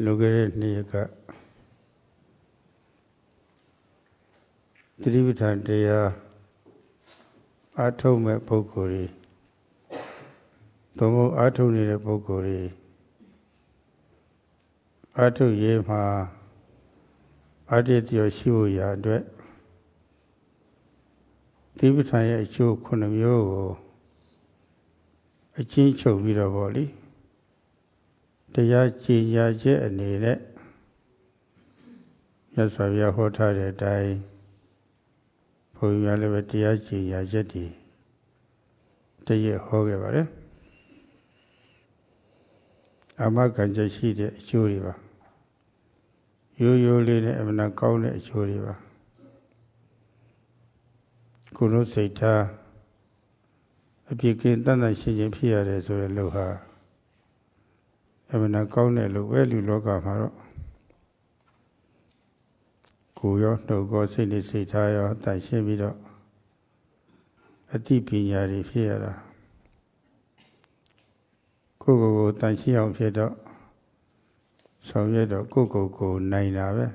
လွန်ခဲ့တဲ့နေ့ကသတိပဋ္ဌာန်တရားအားထုတ်မဲ့ပုဂ္ဂိုလ်တွေသို့မဟုတ်အားထုတ်နေတဲ့ပုဂ္ဂိုလ်တွေအားထုတ်ရေးမှာအားတည်ပြောရှိဖို့ရာအတွက်သတိပဋ္ဌာန်ရဲ့အကျိုး9မျိုးကိုအကျဉ်းချုပ်ပြီးတော့ဗောလေတရားကြည်ညာချက်အနေနဲ့မြတ်စွာဘုရားဟောထားတဲ့အတိုင်းဘုန်းကြီးများလည်းပဲတရားကြည်ညာချက်တွေတရက်ဟောခဲ့ပါတယ်အမကံချက်ရှိတဲ့အကျိုးတွေပါရိုးရိုးလေးနဲ့အမှန်ကောင်းတဲ့အကျိုးတွေပါကိုယ်တို့စိတ်ထားအပြည့်ကင်းတန်တန်ရှင်းရှင်းဖြစ်ရတယ်ဆိုတဲ့လို့ဟာအမှန်ကောင်းတဲ့လို့ပဲလူလောကမှာတော့ကိုယ်ရောနှုတ်ကောစိတ်နဲ့စိတ်ထားရောတန်ရှင်းပြီးတော့အသိပညာတွေဖြစ်ရတာကိုယ်တန်ရှင်းအောင်ဖြစ်တော့ဆောင်ရွက်တော့ကိုယ်နိုင်တာပဲ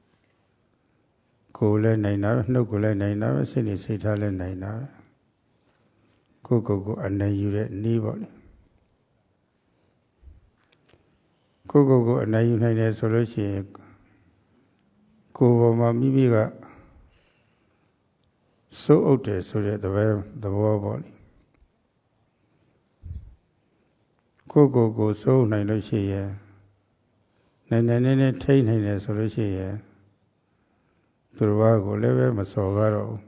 ကိုယ်လည်းနိုင်တာပဲနှုတ်ကိုလည်းနိုင်တာပဲစိတ်နဲ့စိတ်ထားလည်းနိုင်တာပဲကိုယ်အနိုင်ယူတဲ့နည်းပေါ့လေကိုယ်အနိုင်ယူနိုင်တယ်ဆိုလို့ရှိရင်ကိုယ်ပေါ်မှာမိမိကစိုးအုပ်တယ်ဆိုတဲ့သဘောပေါ့လေကိုယ်စိုးနိုင်လို့ရှိရင်နိုင်ထိနိုင်တယ်ဆိုလို့ရှိရင်သူတော်ဘာကိုလည်းပဲမစော်ကားတော့ဘူး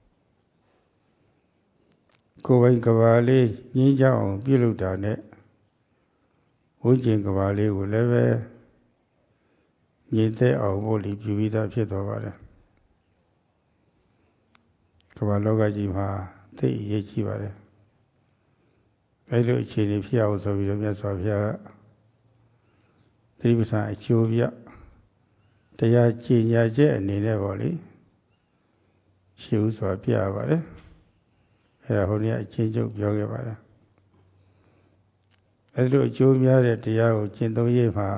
ကိုယ်ပိုင်ကဘာလေးငြင်းကြအောင်ပြုလုပ်တာနဲ့ဝိကျင်ကဘာလေးကိုလည်းပဲငြိမ်သက်အောင်ဖို့လီပြုပြီးသားဖြစ်သွားပါတယ်ကဘာလောကကြီးမှာသိအရေးကြီးပါတယ်အဲလိုအခြေအနေဖြစ်အောင်ဆိုပြီးတော့မြတ်စွာဘုရားကသတိပဋ္ဌာန်အကျိုးပြတရားကြည်ညာချက်အနေနဲ့ပေါ့လေရှင်းဥစွာပြရပါတယ်အဲဒါဟိုနေ့အချင်းချုပ်ပြောခဲ့ပါတယ်အဲလိုအကျိုးများတဲ့တရားကိုကျင့်သုံးရေးမှာ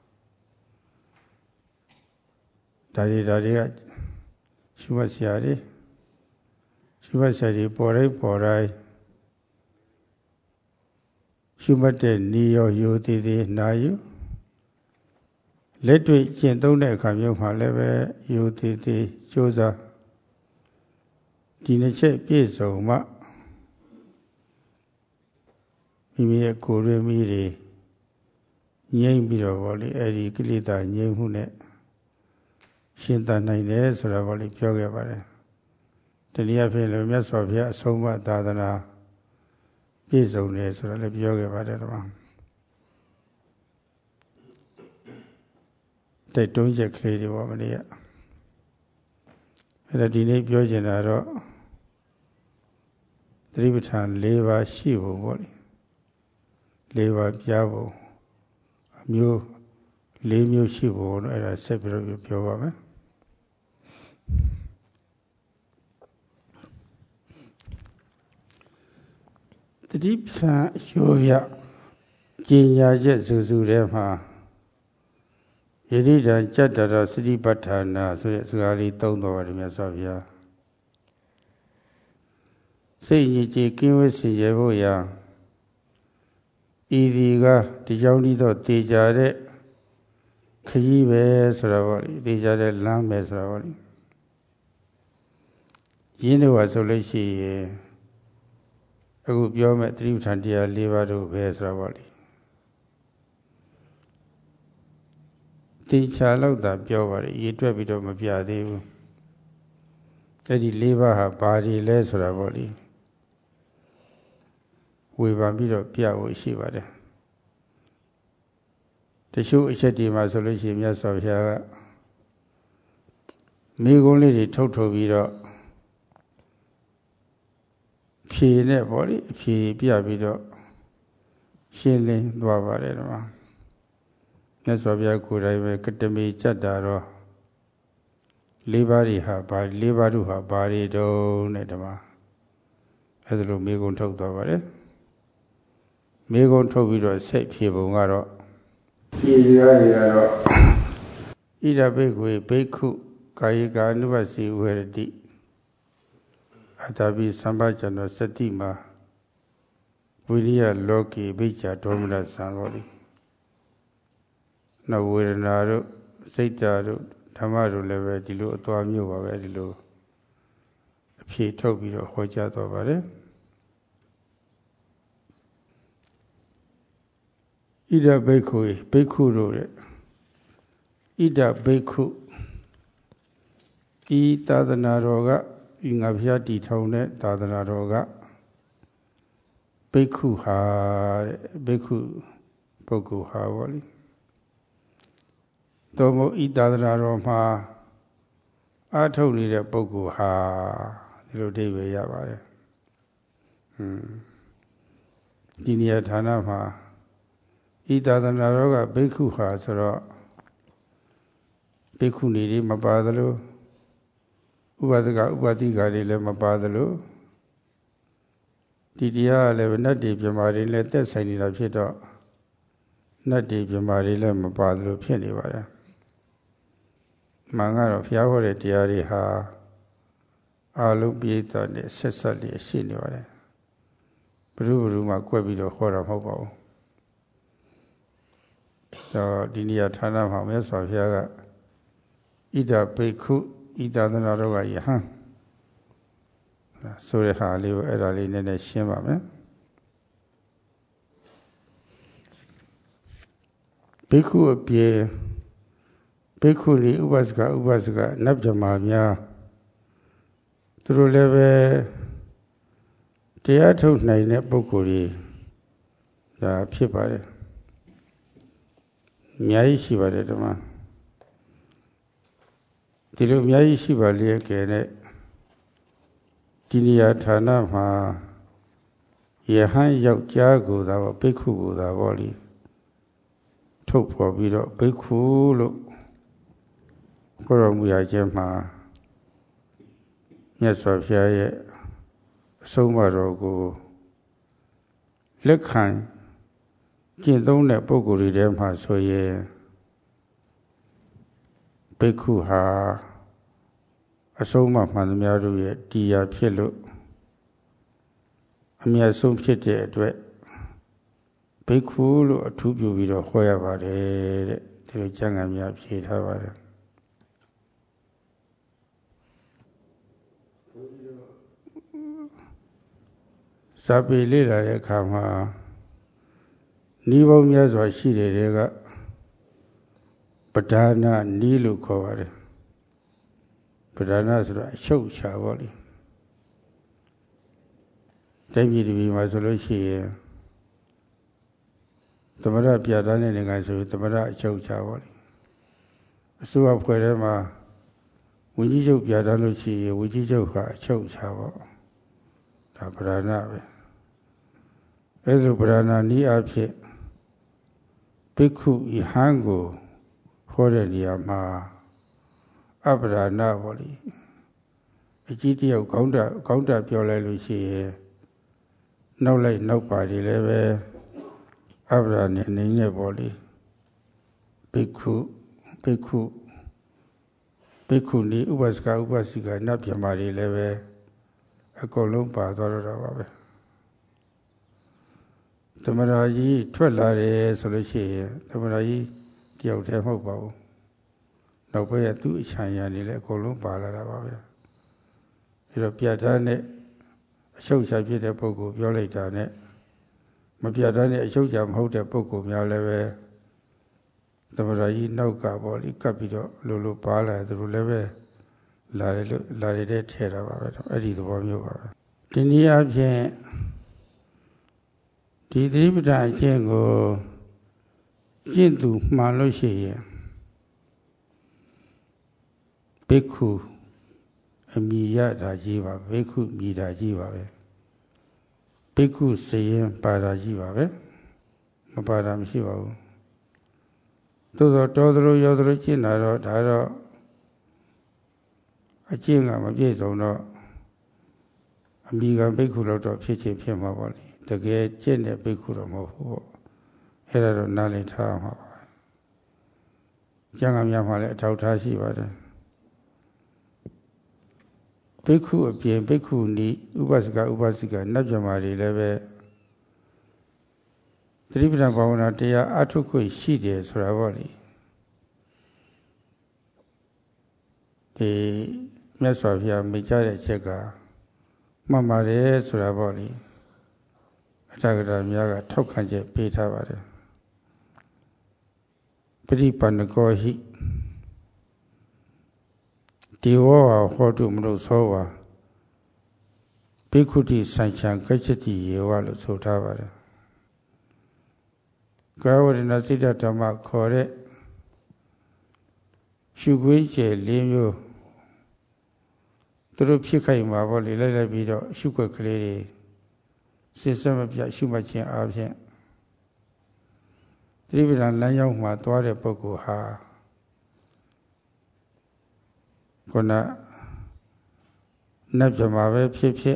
ဒါတွေကရှုမှတ်စရာတွေပေါ်တိုင်းရှုမှတ်တဲ့နေရောယူသေးနာယူလက်တွေ့ကျင့်သုံးတဲ့အခါမျိုးမှာလည်းပဲယူသေးကြိုးစားဒီနှစ်ချက်ပြည့်စုံမှမိမိရဲ့ကိုယ်ရင်းမိတွေငြိမ့်ပြီးတော့ဗောလေအဲဒီကိလေသာငြိမ့်မှုနဲ့ရှင်းတတ်နိုင်တယ်ဆိုတာဗောလေပြောခဲ့ပါတယ်တနည်းအားဖြင့်လည်းမြတ်စွာဘုရားအဆုံးအမသာသနာပြည့်စုံတယ်ဆိုတာလည်းပြောခဲ့ပါတယ်တော့တိုက်တွန်းချက်ကလေးတွေပေါ့မနေ့ကအဲ့ဒါဒီနေ့ပြောချင်တာတော့သတိပဋ္ဌာန်၄ပါးရှိဖို့ပေါ့လေ၄ပါးပြဖို့အမျိုး၄မျိုးရှိဖို့တော့အဲ့ဒါဆက်ပြီးတော့ပြောပါမယ်သတိပဋ္ဌာန်အကျိုးပြကျင့်ညာချက်စုထဲမှာယတိတံကြတ္တရစတိပဋ္ဌာနာဆိုတဲ့စကားလေးသုံးတော်ပါတယ်မြတ်စွာဘုရားစိတ်ညစ်ကြေးကင်းဝေးစေရဖို့ရာဤဒီကဒီကြောင့်ဒီတော့တေချာတဲ့ခရီးပဲဆိုတာပေါ့လေတေချာတဲ့လမ်းပဲဆိုတာပေါ့လေရင်းတော့ဆိုလို့ရှိရင်အခုပြောမဲ့သတိပဋ္ဌာန်တရား၄ပါးတို့ပဲဆိုတာပေါ့လေတေချာလောက်သာပြောပါတယ်ရေတွက်ပြီးတော့မပြသေးဘူးအဲ့ဒီ၄ပါးဟာဘာတွေလဲဆိုတာပေါ့လေဝေဖန်ပြီးတော့ပြဖို့ရှိပါတယ်တချို့အချက်ဒီမှာဆိုလို့ရှိရင်မြတ်စွာဘုရားကမိကုံးလေးတွေထုတ်ပြီးတော့ဖြေနဲ့ပေါ့လေအဖြေပြပြီးတော့ရှင်းလင်းသွားပါတယ်ဒီမှာမြတ်စွာဘုရားကိုယ်တိုင်ပဲကတမေကြတ္တာတော့၄ပါးတို့ဟာဘာတွေတုံးတဲ့ဒီမှာအဲဒါလိုမိကုံးထုတ်သွားပါတယ်မိကုံးထုတ်ပြီးတော့စိတ်ဖြေပုံကတော့ဒီတရားတွေကတော့ဣဒဘိက္ခွေဘိက္ခုကာယကာနုပစီဝေရတိအတ္တပိသမ္ပဇ္ဇနောစတိမှာဝိရိယလောကေဘိက္ခာဒေါမနသံဃောတိနဝေဒနာတို့စိတ်ဓာတ်တို့ဓမ္မတို့လည်းပဲဒီလိုအသွားမျိုးပါပဲဒီလိုအဖြေထုတ်ပြီးတော့ဟောကြားတော်ပါတယ်ဣဒဘိက္ခုဘိက္ခုတို့တဲ့ဣဒဘိက္ခုဤသာသနာတော်ကဤငါဖျားတည်ထောင်တဲ့သာသနာတော်ကဘိက္ခုဟာတဲ့ဘိက္ခုပုဂ္ဂိုလ်ဟာပေါ့လေတော်မို့ဤသာသနာတော်မှာအာထုတ်နေတဲ့ပုဂ္ဂိုလ်ဟာဒီလိုအဓိပ္ပာယ်ရပါတယ်ဒီနေရာဌာနမှာဤသာသနာတော်ကဘိက္ခုဟာဆိုတော့ဘိက္ခုနီတွေမပါသလိုဥပဒကဥပတိကာတွေလည်းမပါသလိုဒီတရားကလည်းနတ်တွေပြမာတွေလည်းသက်ဆိုင်နေတာဖြစ်တော့နတ်တွေပြမာတွေလည်းမပါသလိုဖြစ်နေပါတယ်မှန်ကတော့ဘုရားဟောတဲ့တရားတွေဟာအာလုံးပြည့်တဲ့နဲ့ဆက်ဆက်လေးရှိနေပါတယ်ဘုရုမှကွက်ပြီးတော့ဟောတာမဟုတ်ပါဘူးတော့ဒီနေရာဌာနမှာမြတ်စွာဘုရားကဣဒဘိက္ခုဤသာသနာတော်ကယဟန်ဆိုတဲ့ဟာလေးကိုအဲ့ဒါလေးနည်းနည်းရှင်းပါမယ်ဘိက္ခုအပြေဘိက္ခုဒီဥပစကနတ်ဗြဟ္မာများသူတို့လည်းပဲတရားထုတ်နိုင်တဲ့ပုဂ္ဂိုလ်တွေဒါဖြစ်ပါတယ်အများကြီးရှိပါတယ်ဓမ္မဒီလိုအများကြီးရှိပါလျက်ကဲနဲ့ဒီနေရာဌာနမှာယဟန်ယောက်ျားကိုသာဘိက္ခုကိုသာပေါ့လေထုတ်ဖော်ပြီးတော့ဘိက္ခုလို့ခေါ်တော်မူရခြင်းမှာမြတ်စွာဘုရားရဲ့အဆုံးအမတော်ကိုလက်ခံကျင့်သုံးတဲ့ပုဂ္ဂိုလ်တွေထဲမှာဆိုရင်ဘိက္ခုဟာအဆုံးအမမှန်သမျှတို့ရဲ့တရားဖြစ်လို့အမြတ်ဆုံးဖြစ်တဲ့အတွက်ဘိက္ခုလို့အထူးပြုပြီးတော့ဟောရပါတယ်တဲ့ဒီလိုကျမ်းဂန်များဖြေထားပါတယ်စာပေလေ့လာတဲ့အခါမှာဤပေါင်းများစွာရှိတဲ့တွေကပဓာနာနီးလို့ခေါ်ပါတယ်ပဓာနာဆိုတာအချုပ်ချာပေါ့လေတိုင်းပြည်တစ်ပြည်မှာဆိုလို့ရှိရင်သမရပြဋ္ဌာန်းတဲ့နိုင်ငံဆိုရင်သမရအချုပ်ချာပေါ့လေအစိုးရဖွဲ့ထဲမှာဝန်ကြီးချုပ်ပြဋ္ဌာန်းလို့ရှိရင်ဝန်ကြီးချုပ်ကအချုပ်ချာပေါ့ဒါပဓာနာပဲအဲဒါပဓာနာနီးအဖြစ်ဘိက္ခုယဟန်ကိုဟောတဲ့နေရာမှာအပဓာနာပေါ့လေအကြီးတယောက်ကောင်းတာပြောလိုက်လို့ရှိရင်နောက်လိုက်နောက်ပါတွေလည်းပဲအပဓာနဲ့နေနေပေါ့လေဘိက္ခုနီဥပစကနတ်ပြမာတွေလည်းပဲအကုန်လုံးပါသွားတော့တာပါပဲသမဏကြီးထွက်လာတယ်ဆိုလို့ရှိရင်သမဏကြီးတယောက်တည်းမဟုတ်ပါဘူးနောက်ဘက်ကသူ့အချမ်းရနေလည်းအကုန်လုံးပါလာတာပါပဲအဲတော့ပြဋ္ဌာန်းတဲ့အချုပ်ချဖြစ်တဲ့ပုဂ္ဂိုလ်ပြောလိုက်တာနဲ့မပြဋ္ဌာန်းတဲ့အချုပ်ချမဟုတ်တဲ့ပုဂ္ဂိုလ်များလည်းပဲသမဏကြီးနောက်ကပေါ့လေကပ်ပြီးတော့လိုပါလာတယ်သူတို့လည်းပဲလာရတဲ့ထဲတာပါပဲအဲ့ဒီသဘောမျိုးပါပဲဒီနည်းအားဖြင့်ဒီသတိပဋ္ဌာန်အကျင့်ကိုကျင့်သူမှန်လို့ရှိရင်ဘိက္ခုအမိရတာကြီးပါဘိက္ခုမိတာကြီးပါပဲဘိက္ခုစရင်ပါတာကြီးပါပဲမပါတာမရှိပါဘူးသို့သောတော်သလိုရောသလိုကျင့်တာတော့ဒါတော့အကျင့်ကမပြည့်စုံတော့အမိကဘိက္ခုတော့ဖြစ်ချင်းဖြစ်မှာပါလေတကယ်ကျင့်တဲ့ဘိက္ခုတော့မဟုတ်ဘူးပေါ့အဲ့ဒါတော့နားလည်ထားမှာပါကျမ်းဂန်များမှာလည်းအထောက်ထားရှိပါတယ်ဘိက္ခုအပြင်ဘိက္ခုနီဥပစကဥပစိကနတ်မြမာတွေလည်းပဲသတိပဋ္ဌာန်ဘာဝနာတရားအထုတ်ခွင့်ရှိတယ်ဆိုတာပေါ့လေဒီမြတ်စွာဘုရားမိန့်ကြားတဲ့အချက်ကမှန်ပါတယ်ဆိုတာပေါ့လေအထက်ကရာများကထောက်ခံချက်ပေးထားပါတယ်ပရိပန္နကောဟိဒီဝါဟောတုမလို့ဆိုပါဘိက္ခုတိစံချံကච්ချတိယေဝလို့ဆိုထားပါတယ်ကာဝရဏစိတ္တဓမ္မခေါ်တဲ့ရှုခွေးကျယ်၄မျိုးသူတို့ဖြစ်ခိုက်မှာပေါ့လေလိုက်ပြီးတော့ရှုွက်ကလေးတွေစစ်စက်မပြရှုမှတ်ခြင်းအားဖြင့်သတိပဋ္ဌာန်လမ်းကြောင်းမှာသွားတဲ့ပုဂ္ဂိုလ်ဟာခုနနတ်ပြမှာပဲဖြစ်ဖြစ်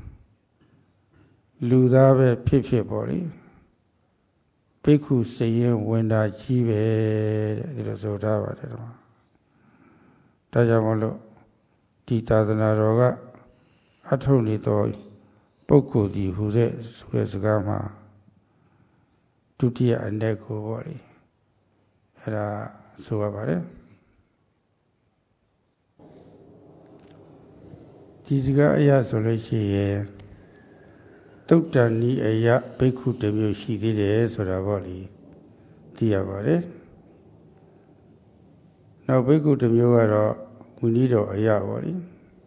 လူသားပဲဖြစ်ဖြစ်ပေါ့လေဘိက္ခုစရင်ဝင်တာကြီးပဲတဲ့ဒီလိုဆိုထားပါတယ်တော့ဒါကြောင့်မလို့ဒီသာသနာတော်ကအထုံနေသောပုဂ္ဂိုလ်ဒီဟူတဲ့ဆိုတဲ့စကားမှာဒုတိယအ내ကိုပေါ့လေအဲ့ဒါဆိုရပါတယ်ဒီစကားအရာဆိုလို့ရှိရင်သုတ်တန်ဤအရာဘိက္ခုတစ်မျိုးရှိသေးတယ်ဆိုတာပေါ့လေသိရပါတယ်နောက်ဘိက္ခုတစ်မျိုးကတော့ဝိနည်းတော်အရာပေါ့လေ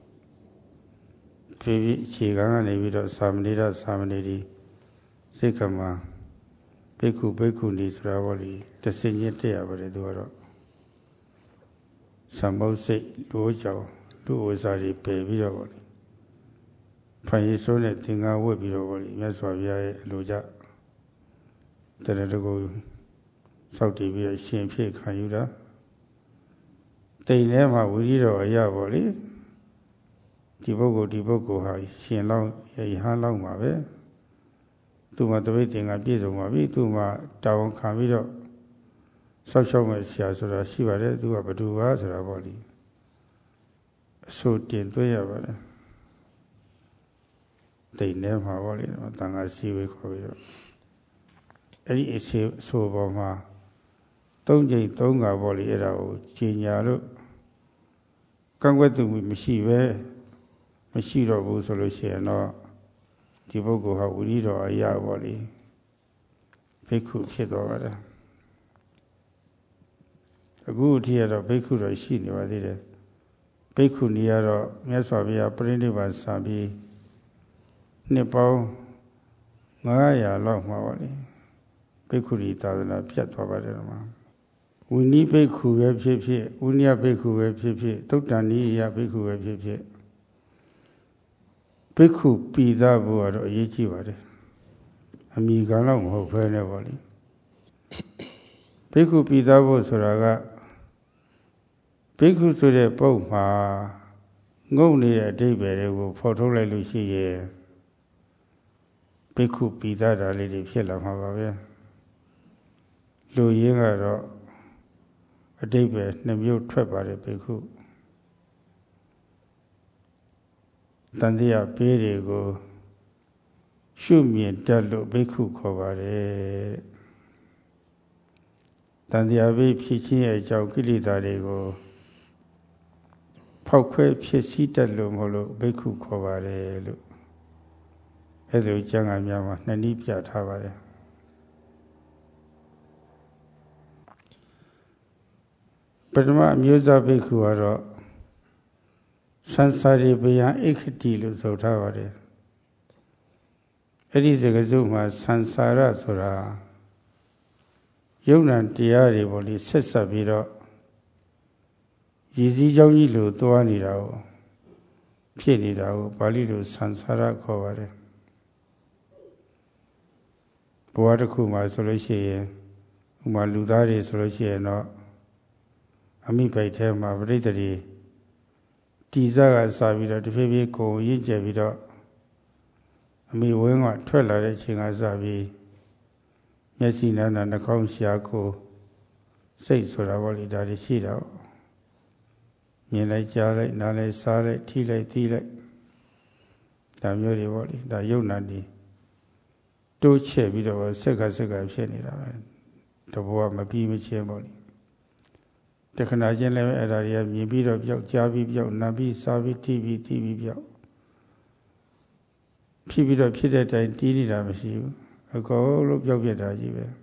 ဖြစ်ဖြစ်အခြေခံကနေပြီးတော့သာမဏေရသာမဏေဒီစိတ်ကမှာဘိက္ခုဘိက္ခုနီဆိုတာပေါ့လေတဆင်ချင်းတက်ရပါတယ်သူကတော့သမုတ်စိတ်လိုကြောင်လူဝဇာတွေပယ်ပြီးတော့ပေါ့လေဖိုင်ရည်စိုးနဲ့သင်္ကန်းဝတ်ပြီးတော့ပေါ့လေမြတ်စွာဘုရားရဲ့အလိုကြတရတကူစောက်တည်ပြီးတော့ရှင်ဖြစ်ခံယူတာတိမ်ထဲမှာဝိရိတော်အရာပေါ့လေဒီပုဂ္ဂိုလ်ဟာရှင်လောင်းရဟန်းလောင်းပါပဲသူမှတပိတ်သင်္ကန်းပြည့်စုံပါပြီသူမှတာဝန်ခံပြီးတော့ဆောက်ရှောက်မဲ့ဆရာဆိုတာရှိပါတယ်သူကဘသူပါဆိုတာပေါ့လေအဆိုတင်သွင်းရပါတယ်တိမ်ထဲမှာပေါ့လေတန်ခါစီဝေးခေါ်ပြီးတော့အဲ့ဒီအဆိုပေါ်မှာ၃ကြိမ်၃ခါပေါ့လေအဲ့ဒါကိုကြီးညာလို့ကန့်ကွက်သူမရှိတော့ဘူးဆိုလို့ရှိရင်တော့ဒီပုဂ္ဂိုလ်ဟာဝိနည်းတော်အရာပေါ့လေဘိက္ခုဖြစ်သွားပါတယ်အခုအထိကတော့ဘိက္ခုတော်ရှိနေပါသေးတယ်ဘိက္ခုနီကတော့မြတ်စွာဘုရားပြိဋိဘံစံပြီးနှစ်ပေါင်း900လောက်မှာပါလေဘိက္ခုနီသာသနာပြတ်သွားပါတယ်မှာဝိနည်းဘိက္ခုပဲဖြစ်ဖြစ်ဝိနည်းဘိက္ခုပဲဖြစ်ဖြစ်သုတ်တန်ဤအရာဘိက္ခုပဲဖြစ်ဖြစ်ဘိက္ခုပိသဖို့ကတော့အရေးကြီးပါတယ်အမိကံတော့မဟုတ်ဘဲနဲ့ပေါ့လေဘိက္ခုပိသဖို့ဆိုတာကဘိက္ခုဆိုတဲ့ပုဒ်မှာငုံနေတဲ့အဓိပ္ပာယ်တွေကိုဖော်ထုတ်လိုက်လို့ရှိရင်ဘိက္ခုပိသတာလေးတွေဖြစ်လာမှာပါပဲလူရင်းကတော့အဓိပ္ပာယ်2မျိုးထွက်ပါတယ်ဘိက္ခုတန်တရားပေးတွေကိုရှုမြင်တတ်လို့ဘိက္ခုခေါ်ပါတယ်တန်တရားပေးဖြစ်ခြင်းရဲ့အကြောင်းကိလေသာတွေကိုဖောက်ခွဲဖြစ်စည်းတတ်လို့မဟုတ်လို့ဘိက္ခုခေါ်ပါတယ်လို့အဲ့ဒါကျမ်းဂန်များမှာ2နည်းပြထားပါတယ်ပထမအမျိုးသားဘိက္ခုကတော့သံဃာရိပယံဣခတိလို့ဆိုထားပါတယ်အဲ့ဒီစကားစုမှာသံဃာရဆိုတာယုံနာတရားတွေပေါ့လေဆက်ဆက်ပြီးတော့ရည်စည်းကြောင်းကြီးလို့သွားနေတာကိုဖြစ်နေတာကိုပါဠိလိုသံဃာရခေါ်ပါတယ်ဘဝတစ်ခုမှာဆိုလို့ရှိရင်ဥမာလူသားတွေဆိုလို့ရှိရင်တော့အမိပိုက်ထဲမှာပရိသေတွေတီစားကစားပြီးတော့တဖြည်းဖြည်းကိုယ်ရင့်ကျက်ပြီးတော့အမိဝင်းကထွက်လာတဲ့အချိန်ကစပြီးမျက်စိနာနာနှာခေါင်းရှားကိုစိတ်ဆိုတာပေါ့လေဒါတွေရှိတာပေါ့မြင်လိုက်ကြားလိုက်နားလိုက်စားလိုက်ထိလိုက်သိလိုက်ဒါမျိုးတွေပေါ့လေဒါယုံနာနေတိုးချဲ့ပြီးတော့ဆက်ကဖြစ်နေတာပဲတဘောကမပြီးမချင်းပေါ့လေတခဏချင်းလည်းအဲ့ဒါတွေကမြင်ပြီးတော့ပြောက်ကြားပြီးပြောက်နားပြီးစားပြီးထိပြီးသိပြီးပြောက်ဖြစ်ပြီးတော့ဖြစ်တဲ့တိုင်တီးနေတာမရှိဘူးအကုန်လုံးပြောက်ပြတာကြီးပဲ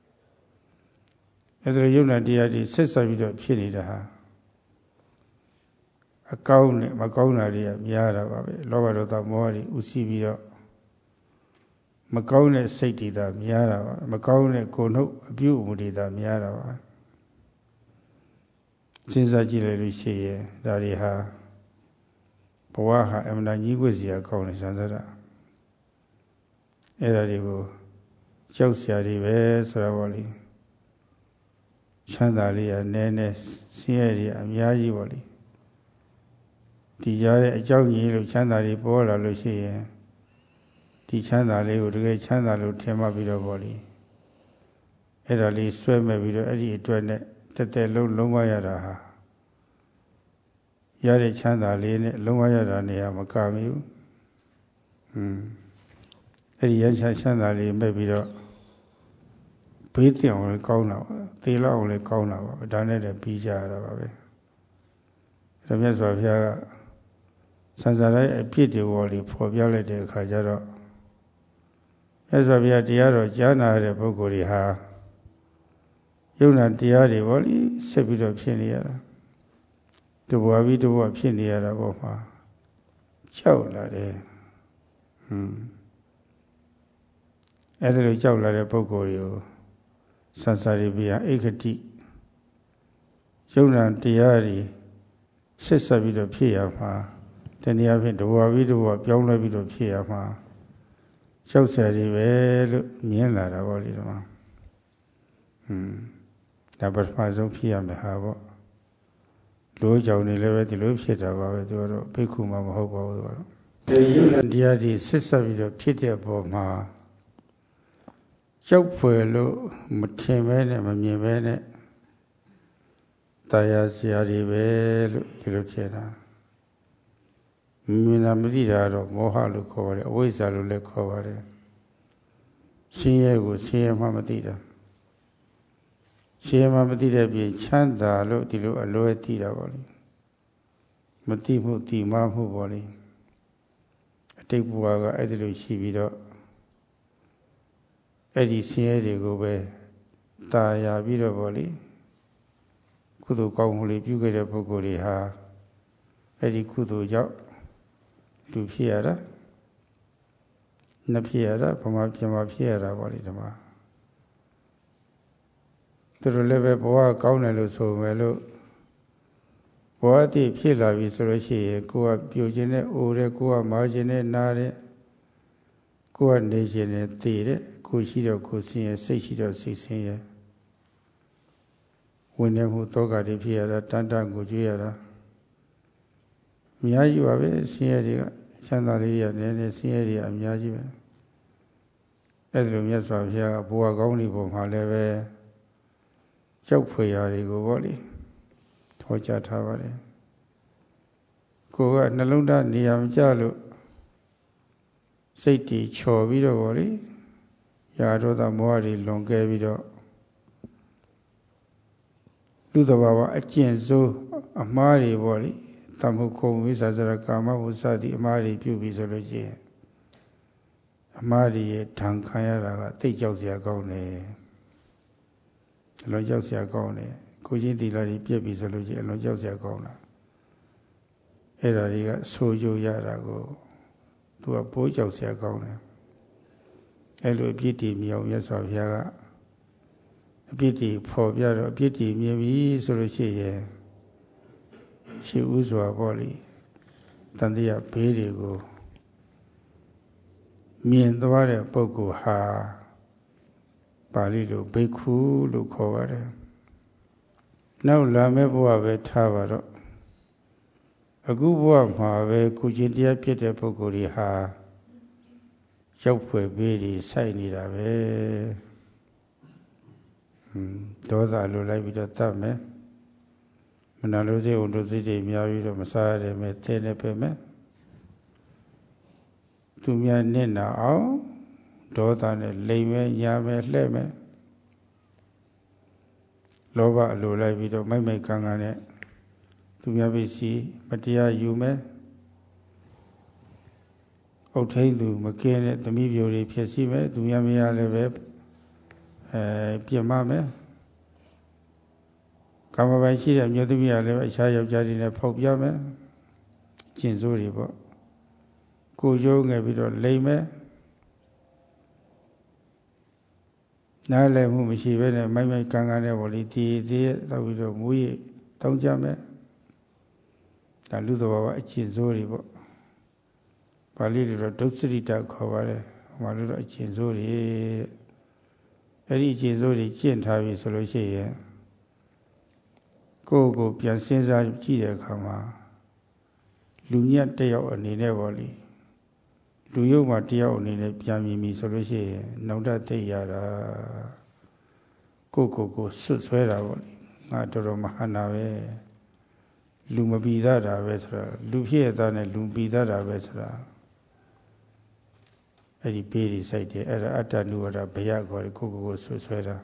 အဲ့ဒါယုံနာတရားတွေဆက်ဆက်ပြီးတော့ဖြစ်နေတာဟာအကောင်းနဲ့မကောင်းတာတွေကများတာပါပဲလောဘဒေါသမောဟတွေဥသိပြီးတော့မကောင်းတဲ့စိတ်တွေသာများတာပါမကောင်းတဲ့ကိုယ်နှုတ်အပြုအမူတွေသာများတာပါစဉ်းစားကြည့်လိုက်လို့ရှိရင်ဒါတွေဟာဘဝဟာအမှန်တန်ကြီးကွေ့စရာကောင်းတယ်ဆန်းစားတာအဲ့ဒါတွေကိုကြောက်စရာတွေပဲဆိုတာပေါ့လေချမ်းသာလေးကနည်းနည်းဆင်းရဲတွေအများကြီးပေါ့လေဒီရတဲ့အကြောင်းကြီးလို့ချမ်းသာတွေပေါ်လာလို့ရှိရင်ဒီချမ်းသာလေးကိုတကယ်ချမ်းသာလို့ထင်မှပြီးတော့ပေါ့လေအဲ့ဒါလေးဆွဲမဲ့ပြီးတော့အဲ့ဒီအတွက်နဲ့တက်လုံးဝရတာဟာရတဲ့ချမ်းသာလေးနဲ့လုံးဝရတာနေရာမကမီဘူးအဲ့ဒီရချမ်းသာလေးမဲ့ပြီးတော့ဘေးတင်အောင်လည်းကောင်းတာပါသေလောက်အောင်လည်းကောင်းတာပါဒါနဲ့လည်းပြီးကြရတာပါပဲအဲ့ဒါမြတ်စွာဘုရားကဆံစာတိုင်းအပြစ်တွေပေါ်လေဖော်ပြလိုက်တဲ့အခါကျတော့မြတ်စွာဘုရားတရားတော်ကြားနာတဲ့ပုဂ္ဂိုလ်တွေဟာယုံနာတရားတွေပေါ့လေဆက်ပြီးတော့ဖြစ်နေရတာတဘွားပြီးတဘွားဖြစ်နေရတာပေါ့မှာကြောက်လာတယ်အဲ့ဒါလိုကြောက်လာတဲ့ပုဂ္ဂိုလ်တွေကိုဆံစာရိပိယဧကတိယုံနာတရားတွေဆက်ဆက်ပြီးတော့ဖြစ်ရမှာတနည်းအားဖြင့်တဘွားပြီးတဘွားပြောင်းလဲပြီးတော့ဖြစ်ရမှာကြောက်စရာတွေပဲလို့မြင်လာတာပေါ့လေဒီမှာဒါပထမဆုံးဖြစ်ရမယ်ဟာပေါ့လိုကြောင်နေလည်းပဲဒီလိုဖြစ်တာပါပဲသူကတော့ဘိက္ခုမှမဟုတ်ပါဘူးသူကတော့ဒီယုံနာတရားတွေဆက်ဆက်ပြီးတော့ဖြစ်တဲ့ပုံမှာကြောက်ဖွယ်လို့မထင်ပဲနဲ့မမြင်ပဲနဲ့တရားစရာတွေပဲလို့ဒီလိုထင်တာမြင်တာမသိတာတော့မောဟလို့ခေါ်ပါတယ်အဝိဇ္ဇာလို့လည်းခေါ်ပါတယ်ရှင်းရဲကိုရှင်းရဲမှမသိတာရှင်းရဲမှမသိတဲ့ပြင်ချမ်းသာလို့ဒီလိုအလွဲသိတာပေါ့လေမသိမှုသိမှမှုပေါ့လေအတိတ်ဘဝကအဲ့ဒီလိုရှိပြီးတော့အဲ့ဒီဆင်းရဲတွေကိုပဲตาရပြီးတော့ပေါ့လေကုသိုလ်ကောင်းမှုလေးပြုခဲ့တဲ့ပုဂ္ဂိုလ်တွေဟာအဲ့ဒီကုသိုလ်ကြောင့်လူဖြစ်ရတာနတ်ဖြစ်ရတာဗမာဖြစ်ရတာပေါ့လေဒီမှာသူတို့လည်းပဲဘဝကောင်းတယ်လို့ဆိုမယ်လို့ဘဝတည်ဖြစ်လာပြီဆိုလို့ရှိရင်ကိုယ်ကပြိုခြင်းနဲ့အိုတဲ့ကိုယ်ကမာခြင်းနဲ့နားတဲ့ကိုယ်ကနေခြင်းနဲ့သိတဲ့ကိုယ်ရှိတော့ကိုယ်ဆင်းရဲစိတ်ရှိတော့စိတ်ဆင်းရဲဝင်နေမှုတောကတွေဖြစ်ရတာတန်တကိုကြွေးရတာအများကြီးပါပဲဆင်းရဲတွေကချမ်းသာလေးတွေနည်းနည်းဆင်းရဲတွေအများကြီးပဲအဲ့ဒါလိုမြတ်စွာဘုရားကဘဝကောင်းတွေပုံမှာလည်းပဲကြောက်ဖွယ်ရာတွေကိုပေါ့လေထောကြထားပါတယ်ကိုကနှလုံးသားနေရာမကျလို့စိတ်တည်ချော်ပြီးတော့ပေါ့လေရာဒေါသမောဟတွေလွန်ကဲပြီးတော့လူတဘာဝအကျင့်စိုးအမှားတွေပေါ့လေတမှုခုံဝိသဇရကာမဝုစသည်အမှားတွေပြုပြီးဆိုလို့ရှိရင်အမှားတွေရဲ့ဓာန်ခံရတာကသိကြောက်စရာကောင်းတယ်အလွန်ကြောက်စရာကောင်းတယ်ကိုချင်းတီလာတွေပြက်ပြီးဆိုလို့ရှိရင်အလွန်ကြောက်စရာကောင်းတာအဲ့ဒါတွေကဆိုးကြရတာကိုသူကပိုးကြောက်စရာကောင်းတယ်အဲ့လိုအပြစ်တည်မြောင်မြတ်စွာဘုရားကအပြစ်တည်ဖော်ပြတော့အပြစ်တည်မြင်ပြီဆိုလို့ရှိရင်ရှိဥစွာပေါ့လေတန်တရားဘေးတွေကိုမြင်သွားတဲ့ပုဂ္ဂိုလ်ဟာပါဠိလိုဘိက္ခုလို့ခေါ်ပါတယ်နောက်လာမယ့်ဘဝပဲထားပါတော့အခုဘဝမှာပဲကုကျင်တရားဖြစ်တဲ့ပုဂ္ဂိုလ်တွေဟာရောက်ဖွယ်ဘေးတွေစိုက်နေတာပဲဒေါသလိုလိုက်ပြီးတော့တတ်မယ်မနာလိုစိတ်ဝန်တို့စိတ်တွေများပြီးတော့မစားရတဲ့မဲ့တဲနေပဲမဲ့သူများနစ်နာအောင်ဒေါသနဲ့လိမ်မဲ့ညာမဲ့လှဲ့မဲ့လောဘအလိုလိုက်ပြီးတော့မိုက်မိုက်ကန်းကန်းနဲ့သူများပစ္စည်းမတရားယူမဲ့အုတ်ထိန်သူမကင်းတဲ့သမီးပြိုတွေဖြစ်စီမဲ့သူများမရလည်းပဲပြစ်မှားမယ်ကာမပိုင်ရှိတဲ့မြို့သမီးရလည်းပဲအခြားယောက်ျားတွေနဲ့ဖောက်ပြမယ်ကျင့်စိုးတွေပေါ့ကိုရိုးငယ်ပြီးတော့လိမ်မယ်နားလည်မှုမရှိဘဲနဲ့မိုက်မိုက်ကန်းကန်းနဲ့ပေါ့လေဒီတော့ပြီးတော့မူးရတောင်းကြမယ်ဒါလူတော်ဘာအကျင့်စိုးတွေပေါ့ပါဠိလိုတော့ဒုစရိတခေါ်ပါတယ်ဟိုမှာလို့တော့အကျင့်စိုးတွေအဲ့ဒီအကျင့်စိုးတွေကျင့်ထားပြီဆိုလို့ရှိရင်ကိုယ့်ကိုပြန်စဉ်းစားကြည့်တဲ့အခါမှာလူမြတ်တစ်ယောက်အနေနဲ့ပေါ့လေလူယုံမှာတစ်ယောက်အနေနဲ့ပြန်မြင်ပြီဆိုလို့ရှိရင်နှုတ်တသိရတာကိုဆွတ်ဆွဲတာပေါ့လေငါတော်တော်မဟန္တာပဲလူမပြီးသားတာပဲဆိုတာလူဖြစ်ရသားနဲ့လူပြီးသားတာပဲဆိုတာအဲ့ဒီပေးဒီစိုက်တယ်အဲ့ဒါအတ္တနုဝရဘယခေါ်တယ်ကိုဆွတ်ဆွဲတာ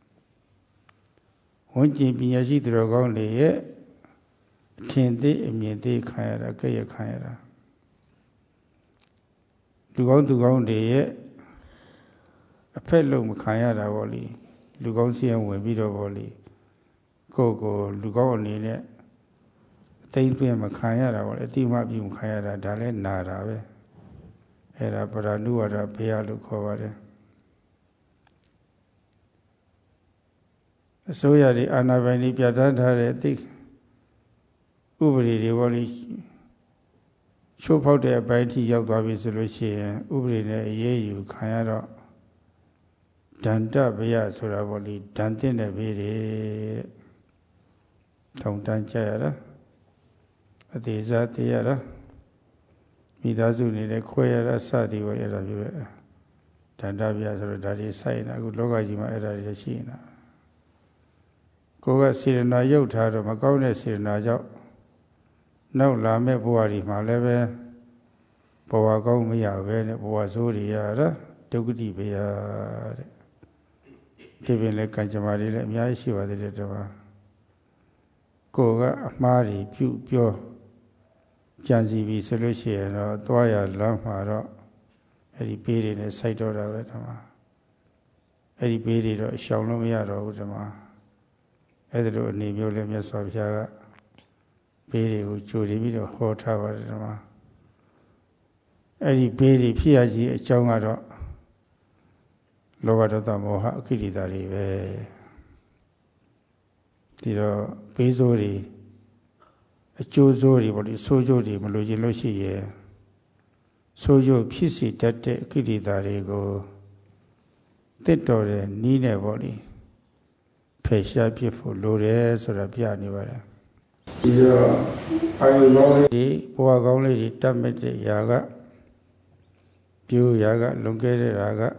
ဝန်းကျင်ပညာရှိသူတော်ကောင်းတွေရဲ့အထင်သေးအမြင်သေးခံရတာကြည့်ရခံရတာလူကောင်းသူကောင်းတွေရဲ့အဖက်လုံးမခံရတာပေါ့လေလူကောင်းစီရင်ဝင်ပြီးတော့ပေါ့လေကိုလူကောင်းအနေနဲ့အသိသွင်းမခံရတာပေါ့လေအတိမပြုမခံရတာဒါလည်းနာတာပဲအဲ့ဒါပရဏုဝရဘယလို့ခေါ်ပါတယ်အစိုးရတွေအာဏာပိုင်တွေပြဋ္ဌာန်းထားတဲ့အသိဥပဒေတွေပေါ့လေချိုးဖောက်တဲ့အပိုင်းထိရောက်သွားပြီဆိုလို့ရှိရင်ဥပဒေနဲ့အရေးယူခံရတော့ဒန္တဘယဆိုတာပေါ့လေဒဏ်တင်တဲ့ဘေးတွေထောင်တန်းကြရတာအသေးစားတည်ရတာမိသားစုနေတဲ့ခွဲရတာစသည်ပေါ့အဲ့ဒါမျိုးပဲဒန္တဘယဆိုတော့ဒါတွေစိုက်နေတာအခုလောကကြီးမှာအဲ့ဒါတွေရှိနေတာကိုယ်ကစေရနာရုပ်ထားတော့မကောင်းတဲ့စေရနာကြောင့်နောက်လာမဲ့ဘဝဒီမှာလည်းပဲဘဝကောင်းမရပဲနဲ့ဘဝဆိုးတွေရတာဒုက္ခတိဘယတဲ့ဒီပြင်လည်းကံကြမ္မာတွေလည်းအများကြီးရှိပါသေးတယ်တပါကိုယ်ကအမှားတွေပြုပြောကြံစီပြီဆိုလို့ရှိရင်တော့သွားရလမ်းမှာတော့အဲ့ဒီပေးတွေနဲ့စိုက်တော့တာပဲတပါအဲ့ဒီပေးတွေတော့ရှောင်လို့မရတော့ဘူးတပါအဲ့ဒါလိုအနေမျိုးလည်းမြတ်စွာဘုရားကပေးတွေကိုကြိုတင်ပြီးတော့ဟောထားပါတယ်ဓမ္မအဲ့ဒီပေးတွေဖြစ်ရခြင်းအကြောင်းကတော့လောဘဒေါသမောဟအကိလေသာတွေပဲဒီတော့ပေးစိုးတွေအကျိုးစိုးတွေပေါ့ဒီဆိုးကျိုးတွေမလိုချင်လို့ရှိရင်ဆိုးကျိုးဖြစ်စေတတ်တဲ့အကိလေသာတွေကိုတစ်တော်တဲ့နီးနဲ့ပေါ့ဒီဖယ်ရှားပြစ်ဖို့လိုတယ်ဆိုတာပြနေပါတယ်ဒီတော့အာယုကောင်းလေးတွေဘဝကောင်းလေးတွေတတ်မဲ့တဲ့ຢာကပြိုးຢာကလွန်ကဲတဲ့ຢာက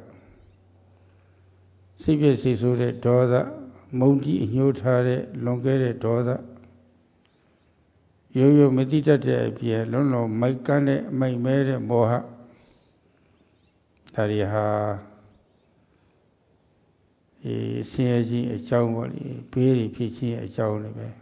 စိတ်ပြည့်စိတ်ဆိုးတဲ့ဒေါသမုန်းကြီးအညှိုးထားတဲ့လွန်ကဲတဲ့ဒေါသရိုးရိုးမသိတတ်တဲ့အပြင်လုံးလုံးမိုက်ကန်းတဲ့အမိတ်မဲတဲ့မောဟဒါတွေဟာဆင်းရဲခြင်းအကြောင်းပေါ့လေဘေးတွေဖြစ်ခြင်းအကြောင်းတွေပဲ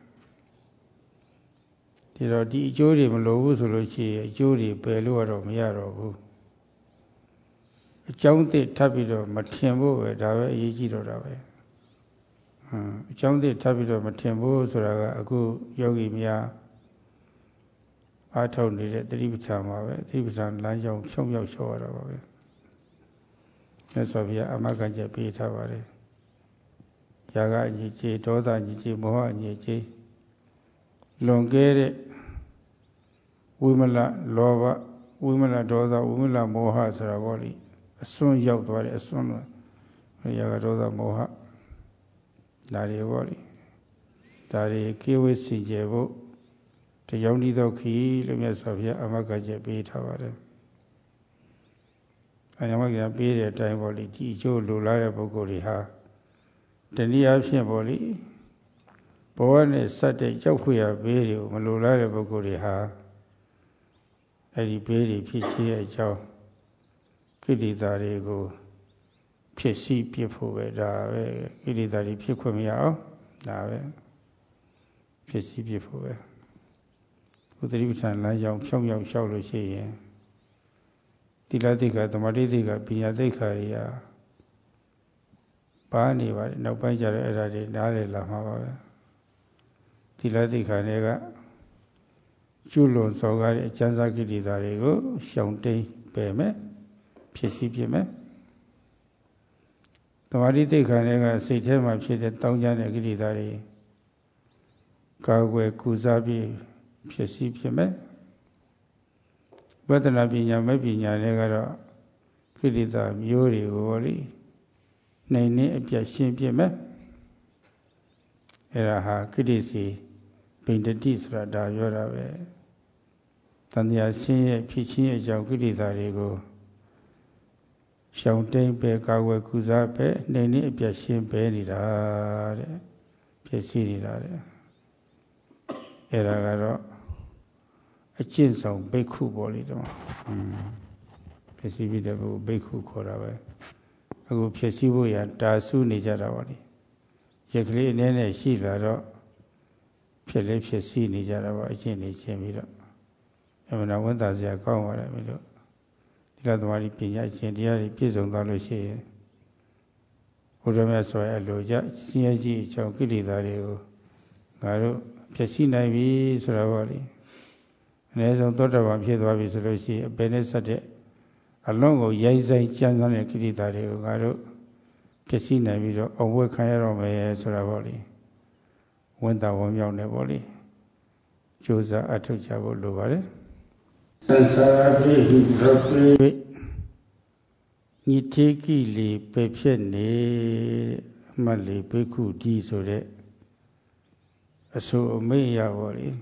ဒီတော့ဒီအကျိုးတွေမလိုဘူးဆိုလို့ရှိရင်အကျိုးတွေပယ်လို့တော့မရတော့ဘူးအကြောင်းသစ်ထပ်ပြီးတော့မထင်ဖို့ပဲဒါပဲအရေးကြီးတော့တာပဲအကြောင်းသစ်ထပ်ပြီးတော့မထင်ဖို့ဆိုတာကအခုယောဂီများအားထုတ်နေတဲ့သတိပဋ္ဌာန်ပါပဲသတိပဋ္ဌာန်လမ်းကြောင်းဖြောင်းဖြောင်းလျှော့ရတာပါပဲမြတ်စွာဘုရားအမဂ္ဂကျပေးထားပါတယ်ຢာကအညစ်အကြေးဒေါသအညစ်အကြေးမောဟအညစ်အကြေးလွန်ကဲတဲ့ဝိမလလောဘဝိမလဒေါသဝိမလမောဟဆိုတာပေါ့လေအစွန်းရောက်သွားတယ်အစွန်းຢာကဒေါသမောဟဒါတွေပေါ့လေဒါတွေကိဝိစီကျဖို့တရားဤသောခီလို့မြတ်စွာဘုရားအမဂ္ဂကျပေးထားပါတယ်အမဂ္ဂကျပေးတဲ့အတိုင်းပေါ့လေဒီအကျိုးလိုလားတဲ့ပုဂ္ဂိုလ်တွေဟာတနည်းအားဖြင့်ပေါ့လေဘဝနဲ့စတဲ့ကြောက်ခွေရဘေးတွေကိုမလိုလားတဲ့ပုဂ္ဂိုလ်တွေဟာအဲ့ဒီဘေးတွေဖြစ်ရှိတဲ့အကြောင်းကိလေသာတွေကိုဖြစ်စီပြဖို့ပဲဒါပဲကိလေသာတွေဖြစ်ခွင့်မရအောင်ဒါပဲဖြစ်စီပြဖို့ပဲဥဒိပဋ္ဌာန်လမ်းကြောင်းဖြောင်းဖြောင်းလျှောက်လို့ရှိရင်သီလသိက္ခာသမာဓိသိက္ခာပညာသိက္ခာတွေဟာပါနေပါတယ်နောက်ပိုင်းကျတော့အဲ့ဒါတွေနားလည်လာမှာပါပဲသီလသိက္ခာတွေကကျွလွန်စော်ကားတဲ့အကျဉ်းစားကိလေသာတွေကိုရှောင်တိန်ပယ်မယ်ဖြစ်စီပြမယ်သမာဓိသိက္ခာတွေကစိတ်ထဲမှာဖြစ်တဲ့တောင်းကြတဲ့ကိလေသာတွေကာကွယ်ကုစားပြီးဖြစ်စီဖြစ်မယ်ဝိပဿနာပညာမဲ့ပညာတွေကတော့ကိလေသာမျိုးတွေကိုဟောလိနိုင်နေအပြတ်ရှင်းပြမယ်အဲ့ဒါဟာကိလေစီဗိန္ဒတိဆိုတာဒါပြောတာပဲတန်တရားရှင်းရဲ့ဖြစ်ချင်းရဲ့အကြောင်းကိလေသာတွေကိုရှောင်တိန်ပဲကာကွယ်ကုစားပဲနိုင်နေအပြတ်ရှင်းပဲနေတာတဲ့ဖြစ်စီနေတာတဲ့အဲ့ဒါကတော့အကျင့်ဆောင်ဘိက္ခုပေါ့လေတော့ဖြစ်စီပြီးတဲ့ဘုဘိက္ခုခေါ်တာပဲအခုဖြစ်စီဖို့ရတာစုနေကြတာပါလေရက်ကလေးအနေနဲ့ရှိလာတော့ဖြစ်လေဖြစ်စီနေကြတာပါအကျင့်နေချင်းပြီးတော့အမှန်တော့ဝန်တာစရာကောင်းပါတယ်မလို့ဒီလိုသမားကြီးပညာအကျင့်တရားတွေပြည့်စုံသွားလို့ရှိရင်ဘုရားမြတ်စွာရဲ့အလိုကျစင်ရဲ့ကြီးအကြောင်းကိလေသာတွေကိုငါတို့ဖြစ်စီနိုင်ပြီဆိုတာပါလေအနည်းဆုံးသောတာပန်ဖြစ်သွားပြီဆိုလို့ရှိရင်အပေနဲ့ဆက်တဲ့အလုံးကိုရိုက်ဆိုင်ကြမ်းစားတဲ့ကိလေသာတွေကိုငါတို့ဖြစ်စီနိုင်ပြီးတော့အဝတ်ခံရတော့မယ်ဆိုတာပေါ့လေဝန်တာဝန်မြောက်နေပေါ့လေကြိုးစားအထောက်ကြဖို့လိုပါတယ်သစ္စာပိဟိသပိညိတေကိလေပဲဖြစ်နေအမတ်လေဘိက္ခုဒီဆိုတဲ့အဆိုအမိတ်ရပေါ့လေ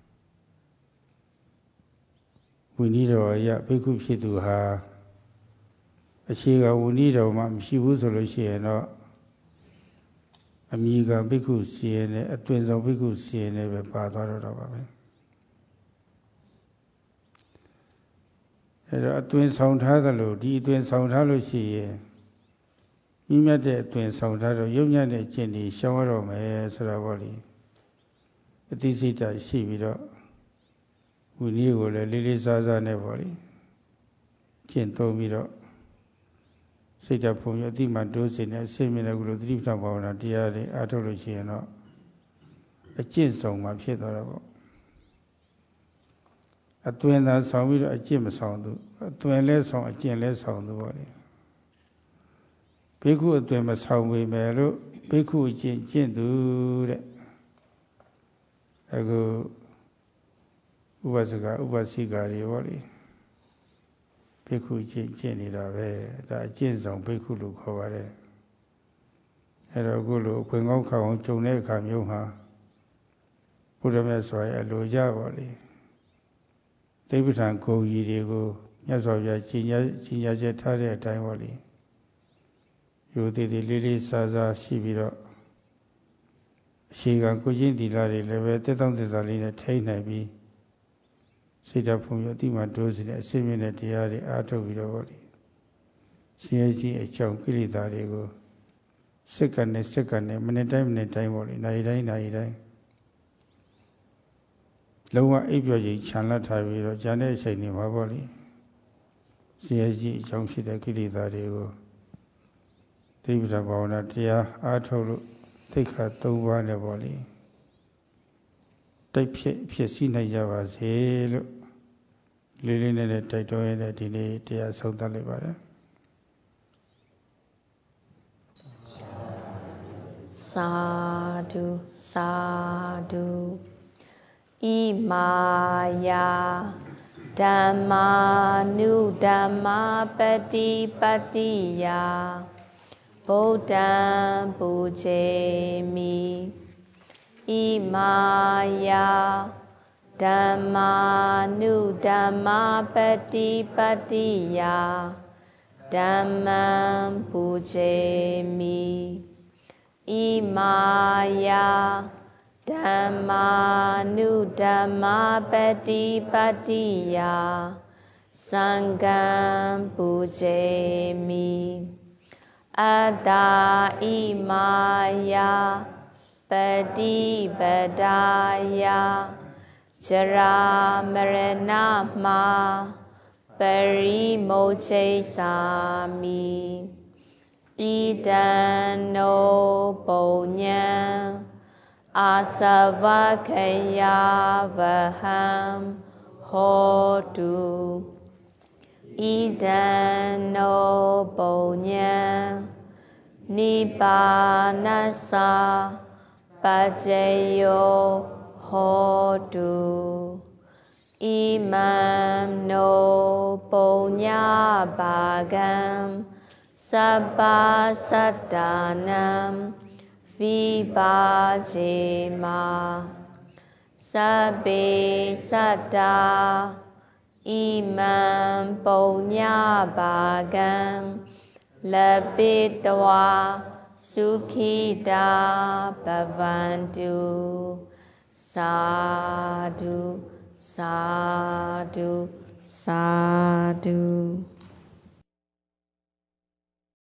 ဝိနည်းတော်ရဘိက္ခုဖြစ်သူဟာအခြေကဝိနည်းတော်မှမရှိဘူးဆိုလို့ရှိရင်တော့အမိကဘိက္ခုစီရင်နဲ့အသွင်ဆောင်ဘိက္ခုစီရင်နဲ့ပဲပါသွားတော့ပါပဲအဲ့တော့အသွင်ဆောင်ထားသလိုဒီအသွင်ဆောင်ထားလို့ရှိရင်မြင့်မြတ်တဲ့အသွင်ဆောင်ထားတော့ရုပ်ညံ့တဲ့ကျင့်ဒီရှောင်ရတော့မယ်ဆိုတာပေါ့လေအသိစိတ်ဓာတ်ရှိပြီးတော့ဝိနည်းကိုလည်းလေးလေးစားစားနဲ့ပေါ့လေကျင့်သုံးပြီးတော့စိတ်ဓာတ်ပုံရအတိမှန်တိုးစေနဲ့အစိမ့်မြင့်တဲ့ကုလိုသတိပဋ္ဌာန်ဘာဝနာတရားတွေအားထုတ်လို့ရှိရင်တော့အကျင့်ဆောင်မှဖြစ်သွားတာပေါ့အသွင်သာဆောင်ပြီးတော့အကျင့်မဆောင်သူအသွင်လဲဆောင်အကျင့်လဲဆောင်သူပေါ့လေဘိက္ခုအသွင်မဆောင်ပေမဲ့လို့ဘိက္ခုအကျင့်ကျင့်သူတဲ့အခုဥပစကဥပစိကာတွေပေါ့လေဘိက္ခုကျင့်နေတာပဲဒါအကျင့်ဆောင်ဘိက္ခုလို့ခေါ်ပါတယ်အဲ့တော့အခုလိုအခွင့်ကောင်းခအောင်ကြုံတဲ့အခါမျိုးမှာဘုရားမြတ်စွာရဲ့အလိုကြပါလေသိပ္ပံဂုံကြီးတွေကိုမြတ်စွာဘုရားကြီးညာချက်ထားတဲ့အတိုင်းပေါ့လေယူသေးသေးလေးလေးစားစားရှိပြီးတော့အရှိကကိုချင်းတီလာတွေလည်းပဲတက်တောင့်တက်တာလေးနဲ့ထိနိုင်ပြီးစိတ်ဓာတ်ဖုံရအတိမှတိုးစီတဲ့အစိမ့်မြင့်တဲ့တရားတွေအားထုတ်ပြီးတော့ဗောလေဆင်းရဲကြီးအကြောင်းကိလေသာတွေကိုစက္ကန့်နဲ့မိနစ်တိုင်းဗောလေနာရီတိုင်းလုံးဝအိပ်ပျော်ခြင်းခြံလက်ထားပြီးတော့ဉာဏ်နဲ့အချိန်နေမှာဗောလေဆင်းရဲကြီးအကြောင်းဖြစ်တဲ့ကိလေသာတွေကိုသတိပဋ္ဌာန်ဘာဝနာတရားအားထုတ်လို့သိက္ခာ၃ပါးနဲ့ဗောလေတိုက်ဖြစ်စီနိုင်ကြပါစေလို့လေးလေးနဲ့တိုက်တွန်းရတဲ့ဒီနေ့တရားဆုံးသတ်လိုက်ပါတယ်သာဓုသာဓုဣမာယာဓမ္မာနုဓမ္မာပတိပတ္တိယဗုဒ္ဓံပူဇေမိဣမာယာဓမ္မာနုဓမ္မာပတိပတ္တိယဓမ္မံပူဇေမိ Imaya Dhammanu Dhammapatipatiya Sangam Pujemi Ada Imaya Patibadaya Jara Marana Ma Parimoche Sami Idano Ponyam Asavakaya Vaham Hotu Idano Ponyam Nibbanasa Pajayo Hotu Imam no Ponya Bhagam Sabba Sadanam Vibhajema Sabbe Sada Imam Ponya Bhagam Labitwa Sukhita Bhavantu Sadhu Sadhu Sadhu